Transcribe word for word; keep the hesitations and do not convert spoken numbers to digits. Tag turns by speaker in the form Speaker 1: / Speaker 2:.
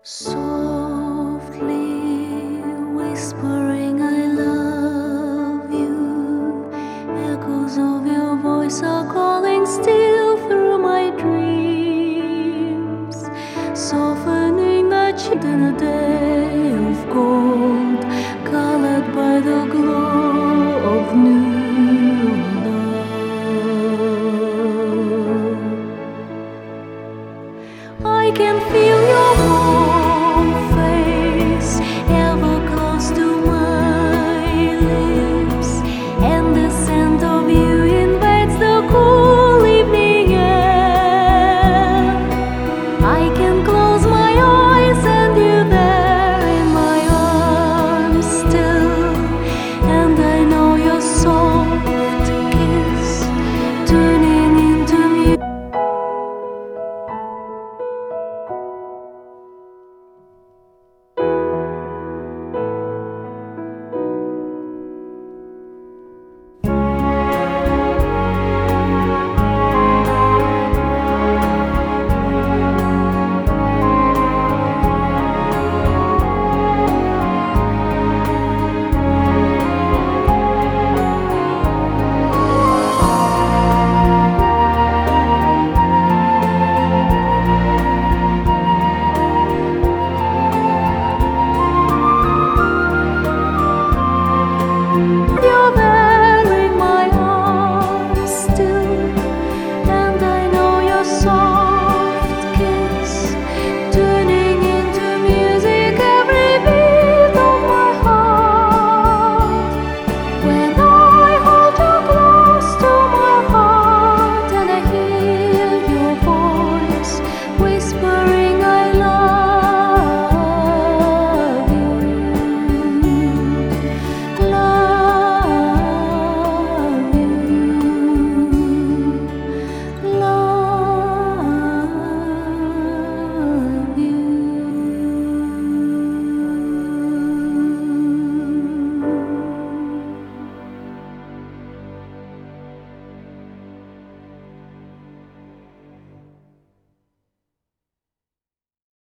Speaker 1: Softly whispering, I love you. Echoes of your voice are calling still through my dreams, softening the chill in a day of gold, colored by the glow of noon.